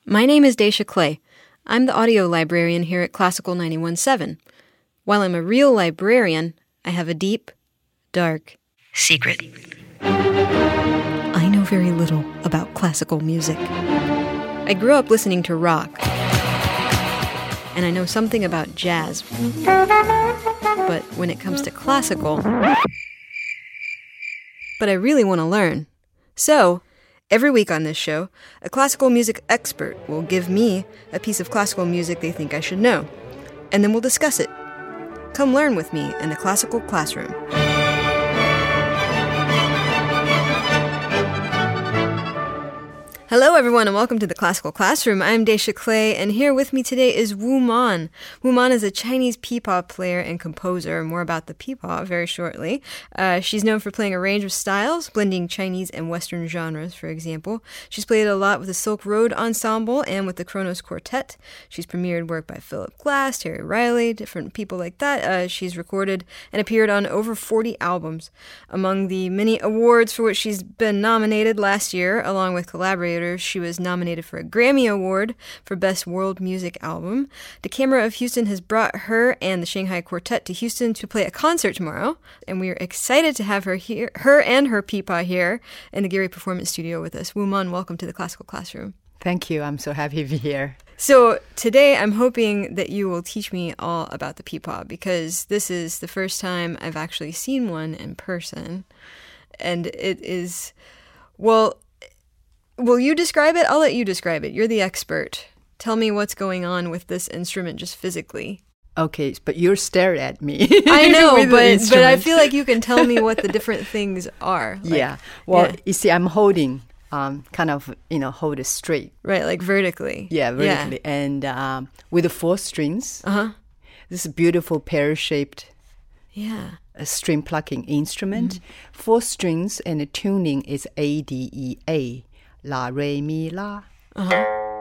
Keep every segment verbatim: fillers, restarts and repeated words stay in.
My name is Daisha Clay. I'm the audio librarian here at Classical ninety-one point seven. While I'm a real librarian, I have a deep, dark secret. I know very little about classical music. I grew up listening to rock, and I know something about jazz. But when it comes to classical, but I really want to learn. So, every week on this show, a classical music expert will give me a piece of classical music they think I should know, and then we'll discuss it. Come learn with me in the classical classroom. Hello, everyone, and welcome to the Classical Classroom. I'm Daisha Clay, and here with me today is Wu Man. Wu Man is a Chinese pipa player and composer. More about the pipa very shortly. Uh, she's known for playing a range of styles, blending Chinese and Western genres, for example. She's played a lot with the Silk Road Ensemble and with the Kronos Quartet. She's premiered work by Philip Glass, Terry Riley, different people like that. Uh, she's recorded and appeared on over forty albums. Among the many awards for which she's been nominated last year, along with collaborators, she was nominated for a Grammy Award for Best World Music Album. The Camera of Houston has brought her and the Shanghai Quartet to Houston to play a concert tomorrow, and we are excited to have her here, her and her pipa here in the Gary Performance Studio with us. Wu Man, welcome to the Classical Classroom. Thank you. I'm so happy to be here. So today I'm hoping that you will teach me all about the pipa, because this is the first time I've actually seen one in person, and it is, well, will you describe it? I'll let you describe it. You're the expert. Tell me what's going on with this instrument just physically. Okay, but you're staring at me. I know, but but I feel like you can tell me what the different things are. Like, yeah. Well, yeah. You see, I'm holding, um, kind of, you know, hold it straight. Right, like vertically. Yeah, vertically. Yeah. And um, with the four strings. Uh-huh. This beautiful pear-shaped yeah. a string plucking instrument. Mm-hmm. Four strings, and the tuning is A, D, E, A. La, re, mi, la. Uh-huh.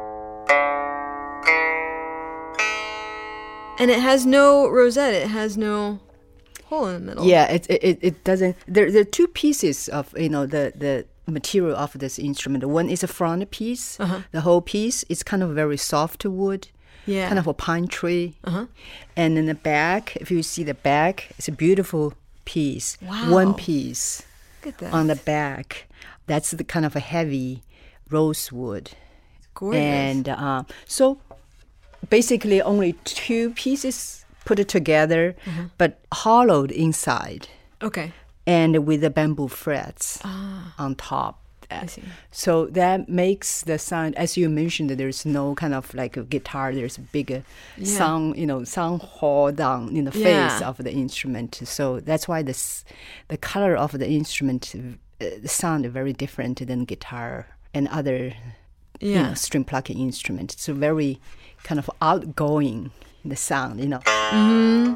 And it has no rosette. It has no hole in the middle. Yeah, it it, it doesn't. There, there are two pieces of, you know, the, the material of this instrument. One is a front piece. Uh-huh. The whole piece is kind of very soft wood. Yeah. Kind of a pine tree. Uh-huh. And in the back, if you see the back, it's a beautiful piece. Wow. One piece. Look at that. On the back. That's the kind of a heavy rosewood. Gorgeous. And uh, so basically only two pieces put it together, mm-hmm. but hollowed inside. Okay. And with the bamboo frets ah. on top. I see. So that makes the sound, as you mentioned, there's no kind of like a guitar, there's a bigger yeah. sound, you know, sound hole down in the face yeah. of the instrument. So that's why this, the color of the instrument uh, sound very different than guitar and other yeah. you know, string plucking instruments. It's very kind of outgoing, the sound, you know. Mm-hmm.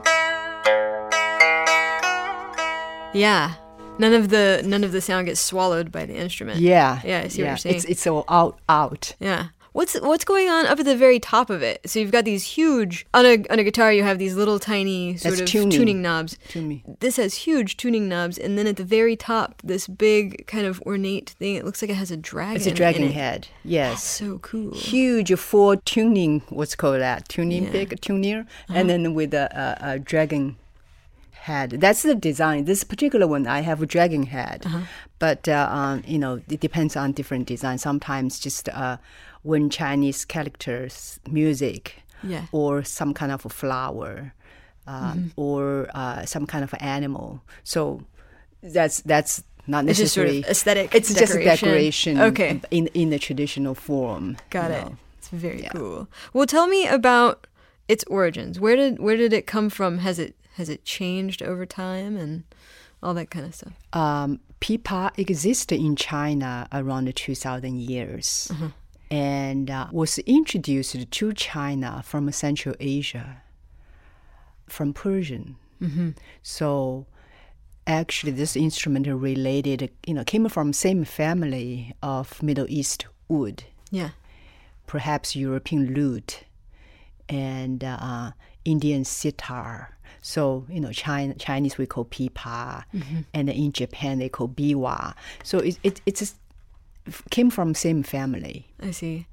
Yeah. None of the none of the sound gets swallowed by the instrument. Yeah. Yeah, I see yeah. what you're saying. It's it's all out out. Yeah. What's what's going on up at the very top of it? So you've got these huge on a on a guitar you have these little tiny sort That's of tuning. tuning knobs. Tuning. This has huge tuning knobs, and then at the very top, this big kind of ornate thing. It looks like it has a dragon. It's a dragon in it. head. Yes. That's so cool. Huge four tuning. What's called that? Tuning yeah. big tuner, uh-huh. and then with a, a, a dragon head. That's the design. This particular one, I have a dragon head, uh-huh. but uh, um, you know, it depends on different design. Sometimes just uh, when Chinese characters, music, yeah. or some kind of a flower, uh, mm-hmm. or uh, some kind of animal. So that's that's not necessarily it's just sort of aesthetic. It's decoration. just a decoration. Okay. in in the traditional form. Got it. Know. It's very yeah. cool. Well, tell me about its origins. Where did where did it come from? Has it Has it changed over time and all that kind of stuff? Um, pipa existed in China around two thousand years uh-huh. and uh, was introduced to China from Central Asia, from Persian. Mm-hmm. So actually this instrument related, you know, came from same family of Middle East wood. Yeah. Perhaps European lute and uh, Indian sitar. So, you know, China, Chinese we call pipa, mm-hmm. and in Japan they call biwa. So it, it it's just came from same family. I see.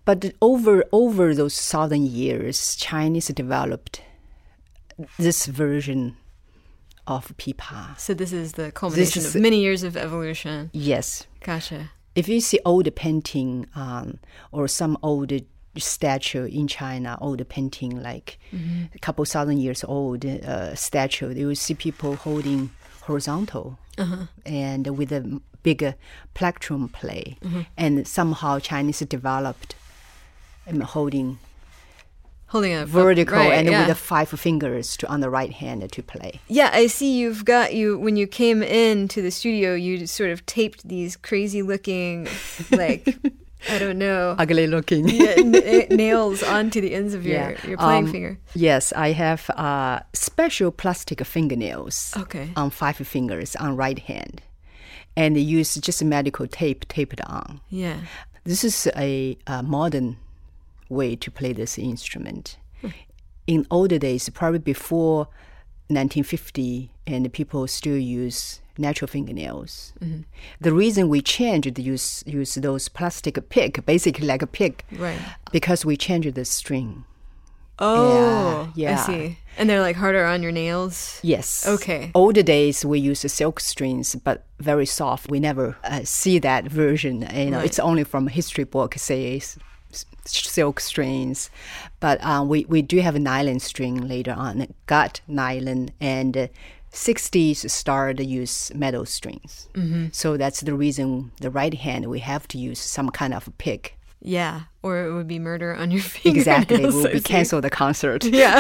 But over over those thousand years, Chinese developed this version of pipa. So this is the culmination This is- of many years of evolution. Yes. Gotcha. If you see old painting um, or some old statue in China, old painting like a couple thousand years old uh, statue, you will see people holding horizontal and with a bigger plectrum play. And somehow Chinese developed um, holding Holding a vertical right, and yeah. with the five fingers to on the right hand to play. Yeah, I see you've got you when you came into the studio, you sort of taped these crazy looking, like, I don't know, Ugly looking. yeah, n- nails onto the ends of your, Yeah. your playing Um, finger. Yes, I have uh, special plastic fingernails Okay. on five fingers on right hand, and they use just medical tape taped on. Yeah. This is a, a modern way to play this instrument. In older days, probably before nineteen fifty, and people still use natural fingernails. The reason we changed use use those plastic pick, basically like a pick, Right. because we changed the string. Oh, Yeah, I see. And they're like harder on your nails. Yes. Okay. Older days we use the silk strings, but very soft. We never uh, see that version. You know, Right. it's only from a history book says s- silk strings, but um, we we do have a nylon string later on. Gut nylon and. Uh, sixties started to use metal strings. Mm-hmm. So that's the reason the right hand we have to use some kind of pick. Yeah, or it would be murder on your fingernails. Exactly. I We'll be see. cancel the concert. Yeah.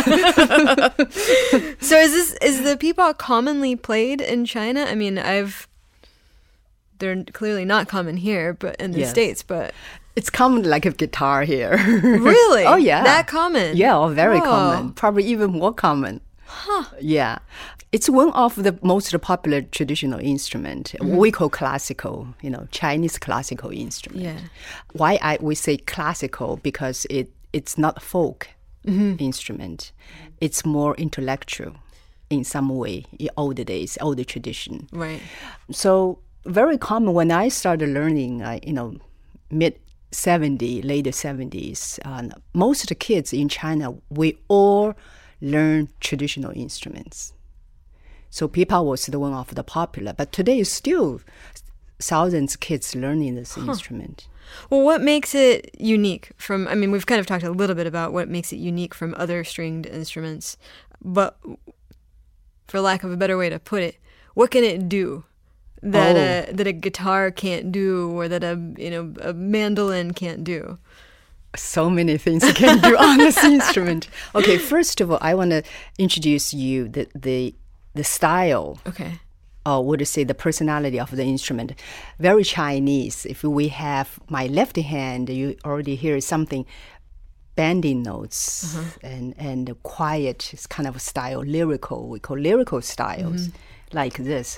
So is this is the pipa commonly played in China? I mean, I've they're clearly not common here, but in the Yes. States, but It's common like a guitar here. really? Oh, yeah. That common? Yeah, oh, very Whoa. common. Probably even more common. Huh. Yeah. It's one of the most popular traditional instrument. Mm-hmm. We call classical, you know, Chinese classical instrument. Yeah. Why I we say classical? Because it it's not folk Mm-hmm. instrument. It's more intellectual in some way in older days, older tradition. Right. So very common when I started learning, uh, you know, mid seventies, later seventies, uh, most of the kids in China, we all learn traditional instruments. So pipa was the one of the popular, but today is still thousands of kids learning this instrument. Well, what makes it unique from, I mean, we've kind of talked a little bit about what makes it unique from other stringed instruments, but for lack of a better way to put it, what can it do that Oh. a, that a guitar can't do or that a, you know, a mandolin can't do? So many things you can do on this instrument. Okay, first of all, I want to introduce you the the the style. Okay. Or would you say the personality of the instrument? Very Chinese. If we have my left hand, you already hear something bending notes and and quiet it's kind of style, lyrical. We call lyrical styles like this.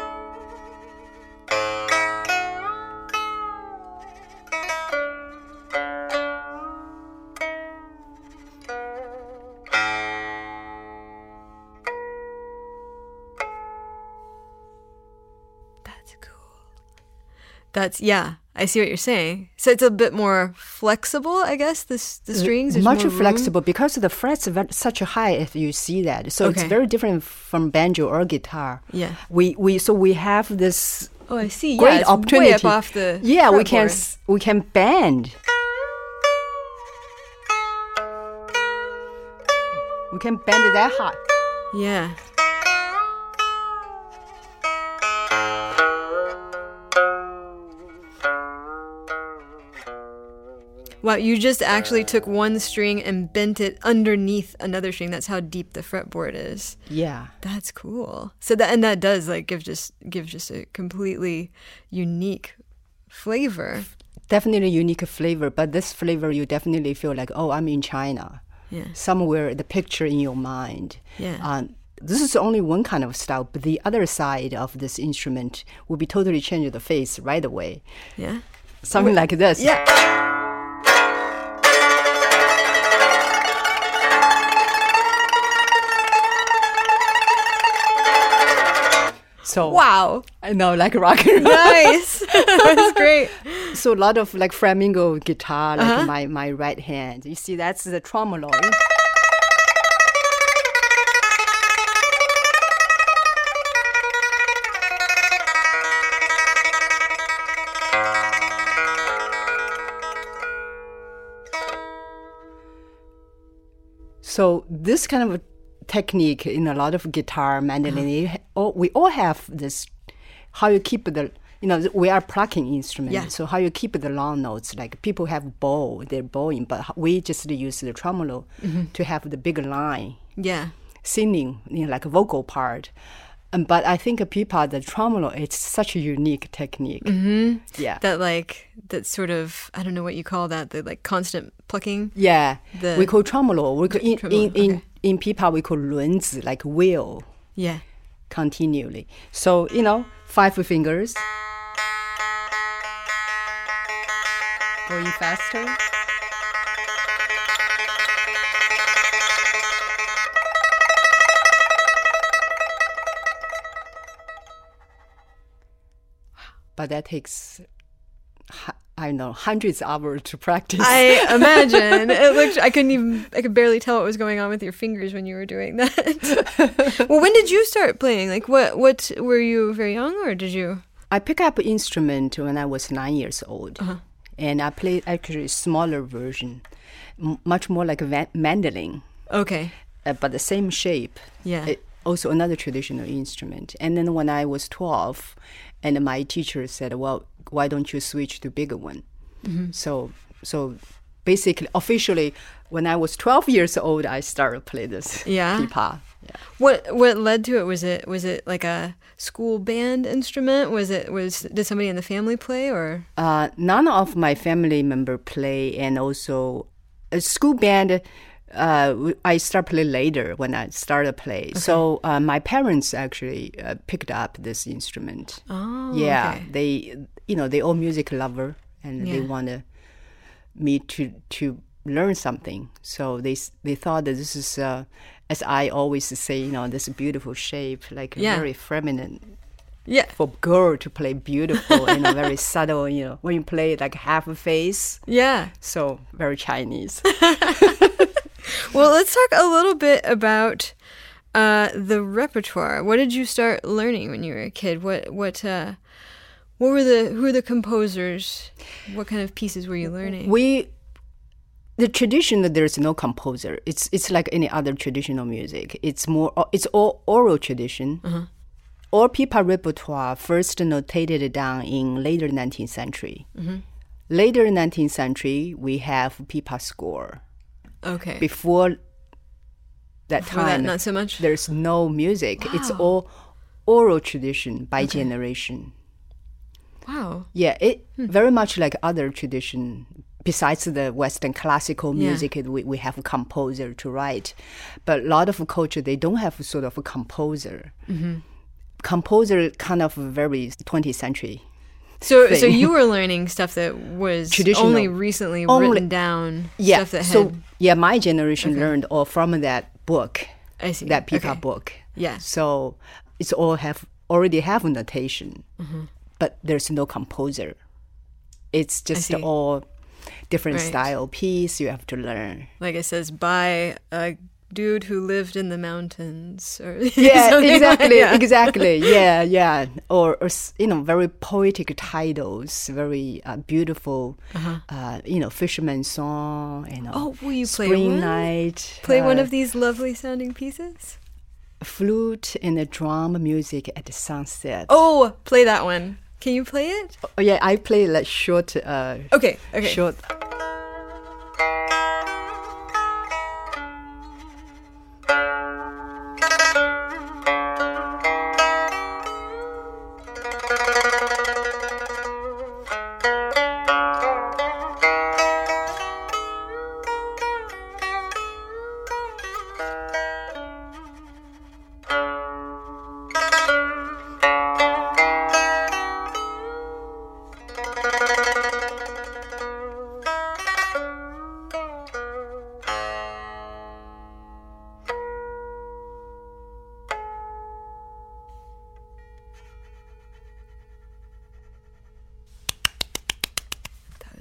That's cool. That's, yeah, I see what you're saying. So it's a bit more flexible, I guess, this, the strings? There's Much more room? flexible because the frets are ve- such a high if you see that. So it's Okay. very different from banjo or guitar. Yeah. We we so we have this Oh, I see. great yeah, it's opportunity. way up off the yeah, we can fretboard. s- we can bend. We can bend it that high. Yeah. Wow, you just actually took one string and bent it underneath another string. That's how deep the fretboard is. Yeah. That's cool. So that and that does like give just give just a completely unique flavor. Definitely unique flavor, but this flavor you definitely feel like, oh, I'm in China. Yeah. Somewhere the picture in your mind. Yeah. Um, this is only one kind of style, but the other side of this instrument will be totally change the face right away. Yeah. Something like this. Yeah. So Wow. I know, like rock and roll. Nice. That's great. so a lot of like flamenco guitar, like Uh-huh. my, my right hand. You see, that's the tremolo. So this kind of technique in a lot of guitar, mandolin, it- all, we all have this, how you keep the, you know, we are plucking instruments. Yeah. So how you keep the long notes, like people have bow, they're bowing, but we just use the tremolo to have the big line, Yeah. singing, you know, like a vocal part. Um, but I think a pipa, the tremolo, it's such a unique technique. Mm-hmm. Yeah. That like that sort of I don't know what you call that. The like constant plucking. Yeah, The- we call tremolo. We call, in, tremolo, in, in, okay. in pipa, we call 轮子, like wheel, Yeah. continually. So, you know, five fingers. Going faster. But that takes, hu- I don't know, hundreds of hours to practice. I imagine it looked. I couldn't even. I could barely tell what was going on with your fingers when you were doing that. Well, when did you start playing? Like, what? What were you very young, or did you? I picked up an instrument when I was nine years old. Uh-huh. And I played actually a smaller version, m- much more like a va- mandolin, Okay. uh, but the same shape. Yeah. It, also another traditional instrument. And then when I was twelve, and my teacher said, well, why don't you switch to bigger one? Mm-hmm. So, so basically, officially, when I was twelve years old, I started play this Yeah? pipa. Yeah. What What led to it? Was it Was it like a school band instrument? Was it Was did somebody in the family play or? Uh, none of my family member play, and also a school band. Uh, w- I start play later when I started play. So uh, my parents actually uh, picked up this instrument. Oh, yeah, okay. they you know they all music lover, and they Yeah. want me to to learn something. So they s- they thought that this is, uh, as I always say, you know, this beautiful shape, like Yeah. very feminine. Yeah. For girl to play beautiful and you know, very subtle, you know, when you play like half a face, Yeah. so very Chinese. Well, let's talk a little bit about uh, the repertoire. What did you start learning when you were a kid? What what uh, what were the who were the composers? What kind of pieces were you learning? We, the tradition that there's no composer. It's it's like any other traditional music. It's more, it's all oral tradition. All pipa repertoire first notated down in later nineteenth century. Later nineteenth century, we have pipa score. Okay. Before that Before that, time, not so much? there's no music. It's Wow. all oral tradition by generation. Wow. Yeah, it Hmm. very much like other tradition. Besides the Western classical Yeah. music, it- we, we have a composer to write. But a lot of culture, they don't have sort of a composer. Mm-hmm. Composer kind of very twentieth century. So so thing. you were learning stuff that was Traditional. only recently Only- written down. Yeah, Stuff that so had. yeah, my generation learned all from that book, I see. that pipa Okay. book. Yeah. So it's all have already have notation, Mm-hmm. but there's no composer. It's just see. all different Right. style piece you have to learn. Like it says, by a dude who lived in the mountains. Or Yeah, something like- exactly, yeah. exactly. Yeah, yeah. Or, or s- you know, very poetic titles, very uh, beautiful. Uh, you know, fisherman's song. You know, Uh-huh. Oh, will you play spring one? night. Play one uh, of these lovely sounding pieces? flute and the drum music at the sunset. Oh, play that one. Can you play it? Oh, yeah, I play like short. Uh, Okay, okay. Short.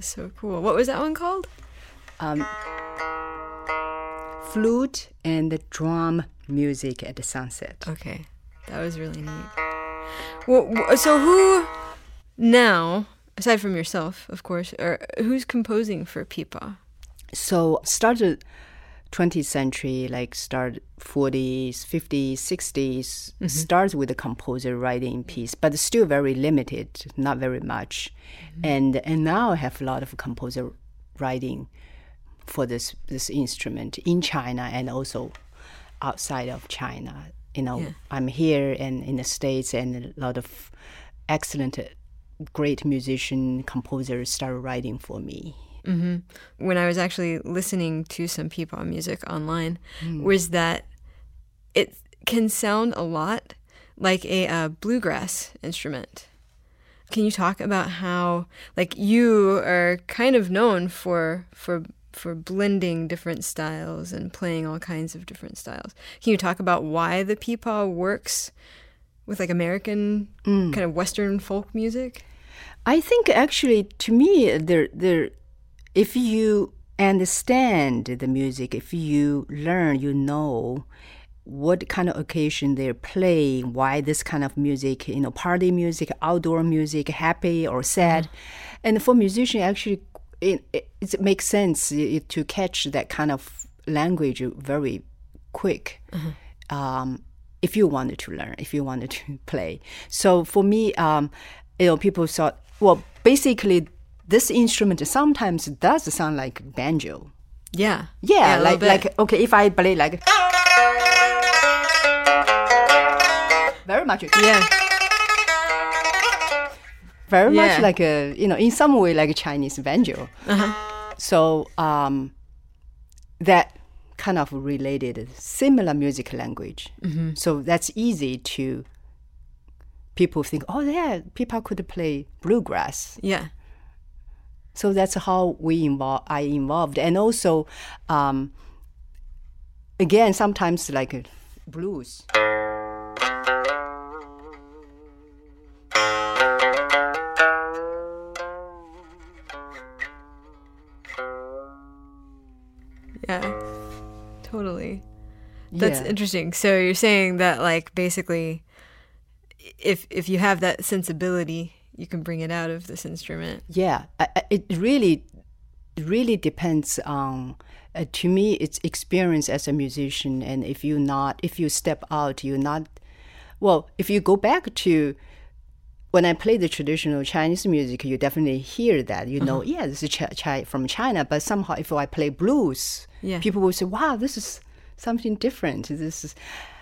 so cool. What was that one called? Um, flute and drum music at the sunset. Okay, that was really neat. Well, so who now, aside from yourself, of course, or who's composing for pipa? So started twentieth century, like start forties, fifties, sixties, mm-hmm. starts with the composer writing piece, but still very limited, not very much. Mm-hmm. And and now I have a lot of composer writing for this this instrument in China and also outside of China. You know, yeah. I'm here and in the States, and a lot of excellent, great musician composers started writing for me. Mm-hmm. When I was actually listening to some pipa music online, mm. was that it can sound a lot like a uh, bluegrass instrument. Can you talk about how, like, you are kind of known for for for blending different styles and playing all kinds of different styles? Can you talk about why the pipa works with like American mm. kind of Western folk music? I think actually, to me, there there. If you understand the music, if you learn, you know what kind of occasion they're playing, why this kind of music, you know, party music, outdoor music, happy or sad. Mm-hmm. And for musicians, actually, it, it, it makes sense to catch that kind of language very quick. Mm-hmm. Um, if you wanted to learn, if you wanted to play. So for me, um, you know, people thought, well, basically, this instrument sometimes does sound like banjo. Yeah. Yeah, yeah like like okay, if I play like very much. Yeah. Very yeah. much like a, you know, in some way like a Chinese banjo. Uh-huh. So um, that kind of related, similar music language. Mm-hmm. So that's easy to people think, oh yeah, people could play bluegrass. Yeah. So that's how we involve. I involved, and also, um, again, sometimes like uh, blues. Yeah, totally. That's yeah. interesting. So you're saying that, like, basically, if if you have that sensibility, you can bring it out of this instrument. Yeah, I, I, it really, really depends on. Uh, to me, it's experience as a musician, and if you not, if you step out, you're not. Well, if you go back to when I play the traditional Chinese music, you definitely hear that. You know, uh-huh. yeah, this is ch- ch- from China, but somehow if I play blues, yeah. people will say, "Wow, this is something different." This is,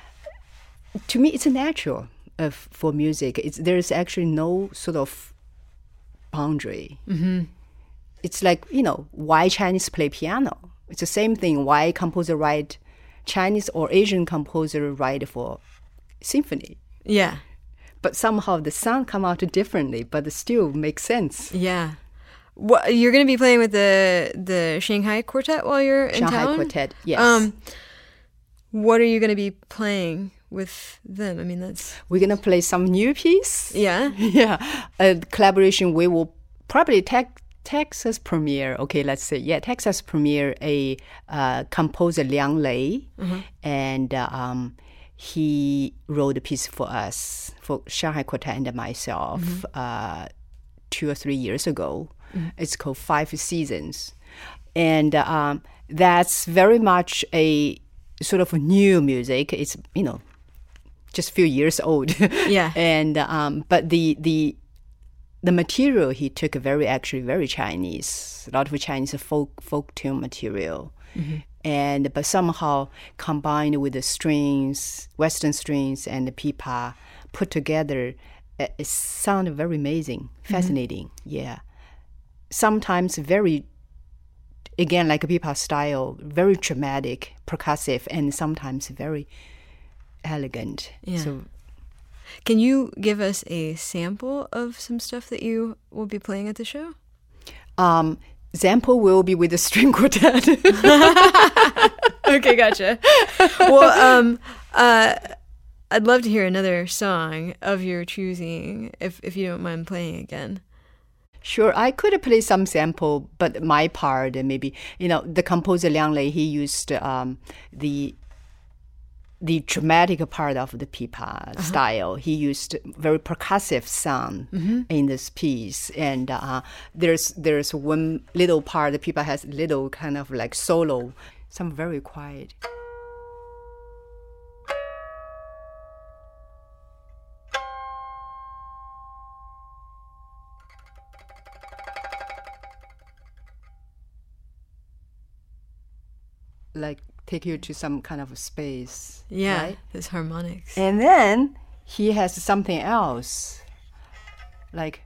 to me, it's a natural. Uh, for music, it's, there's actually no sort of boundary. Mm-hmm. It's like, you know, why Chinese play piano? It's the same thing. Why composer write Chinese or Asian composer write for symphony? Yeah. But somehow the sound come out differently, but it still makes sense. Yeah. What, you're going to be playing with the the Shanghai Quartet while you're in Shanghai town? Quartet, yes. Um, what are you going to be playing with them? I mean, that's... We're going to play some new piece. Yeah? Yeah. A collaboration, we will probably te- Texas premiere, okay, let's say, yeah, Texas premiere a uh, composer Liang Lei, mm-hmm. and uh, um, he wrote a piece for us, for Shanghai Quartet and myself, mm-hmm. uh, two or three years ago. Mm-hmm. It's called Five Seasons. And um, that's very much a sort of new music. It's, you know, just a few years old. Yeah. And um, but the the the material he took very actually very Chinese, a lot of Chinese folk folk tune material, mm-hmm. and but somehow combined with the strings, Western strings and the pipa put together, it, it sounded very amazing, fascinating. Mm-hmm. Yeah, sometimes very. Again, like a pipa style, very dramatic, percussive, and sometimes very elegant. Yeah. So, can you give us a sample of some stuff that you will be playing at the show? Um, sample will be with the string quartet. Okay, gotcha. Well, um, uh, I'd love to hear another song of your choosing, if if you don't mind playing again. Sure, I could play some sample, but my part maybe, you know, the composer Liang Lei, he used um, the the dramatic part of the pipa uh-huh. style. He used very percussive sound mm-hmm. in this piece, and uh, there's there's one little part. The pipa has little kind of like solo, some very quiet. Like take you to some kind of space. Yeah, right? This harmonics. And then he has something else, like.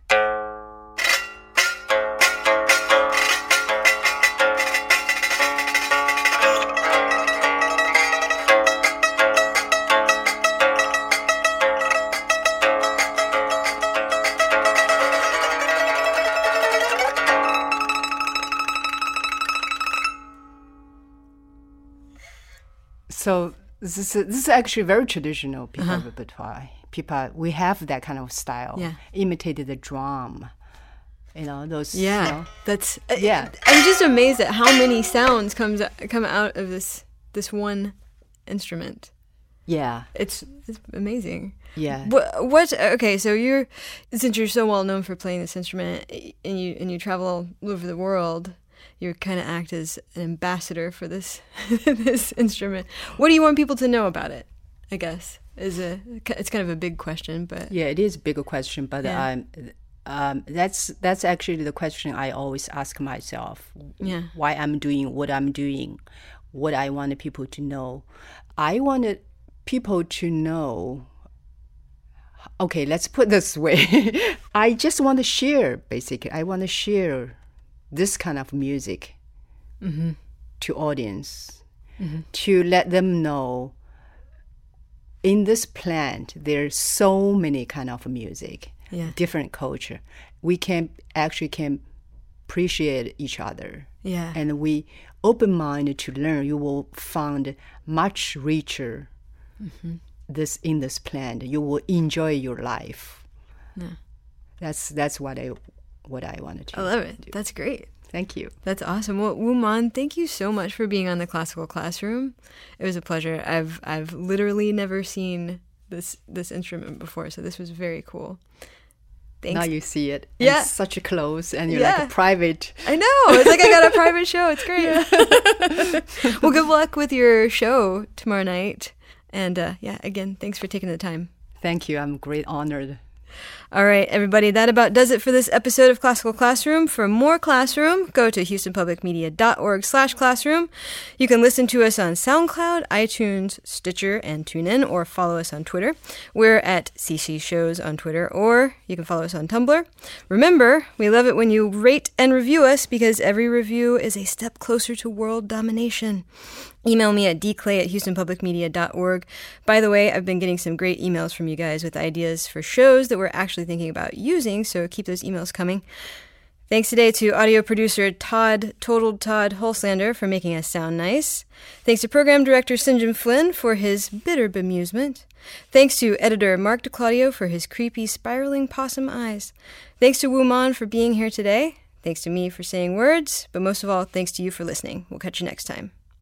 So this is this is actually very traditional pipa uh-huh. repertoire. Pipa, we have that kind of style. Yeah. Imitated the drum. You know those. Yeah, you know, that's. Yeah. I'm just amazed at how many sounds comes come out of this this one instrument. Yeah, it's it's amazing. Yeah. What, what? Okay, so you're since you're so well known for playing this instrument, and you and you travel all over the world. You kind of act as an ambassador for this this instrument. What do you want people to know about it? I guess is a it's kind of a big question, but yeah, it is a bigger question. But yeah. um, um, that's that's actually the question I always ask myself. Yeah, why I'm doing what I'm doing, what I want people to know. I wanted people to know. Okay, let's put it this way. I just want to share. Basically, I want to share this kind of music mm-hmm. to audience, mm-hmm. to let them know in this plant there's so many kind of music, yeah. different culture. We can actually can appreciate each other, yeah. and we open-minded to learn. You will find much richer mm-hmm. this in this plant. You will enjoy your life. Yeah. That's that's what I. What I wanted to I love it. do. That's great. Thank you. That's awesome. Well, Wu Man, thank you so much for being on the Classical Classroom. It was a pleasure. I've I've literally never seen this this instrument before, so this was very cool. Thanks. Now you see it. Yeah. It's such a close, and you're yeah. like a private. I know. It's like I got a private show. It's great. Yeah. Well, good luck with your show tomorrow night. And uh, yeah, again, thanks for taking the time. Thank you. I'm great honored. All right, everybody, that about does it for this episode of Classical Classroom. For more Classroom, go to houstonpublicmedia.org slash classroom. You can listen to us on SoundCloud, iTunes, Stitcher, and TuneIn, or follow us on Twitter. We're at C C Shows on Twitter, or you can follow us on Tumblr. Remember, we love it when you rate and review us, because every review is a step closer to world domination. Email me at d clay at houstonpublicmedia dot org. By the way, I've been getting some great emails from you guys with ideas for shows that we're actually thinking about using, so keep those emails coming. Thanks today to audio producer Todd, Totaled Todd Holslander for making us sound nice. Thanks to program director St. Flynn for his bitter bemusement. Thanks to editor Mark DeClaudio for his creepy, spiraling possum eyes. Thanks to Wu Man for being here today. Thanks to me for saying words, but most of all, thanks to you for listening. We'll catch you next time.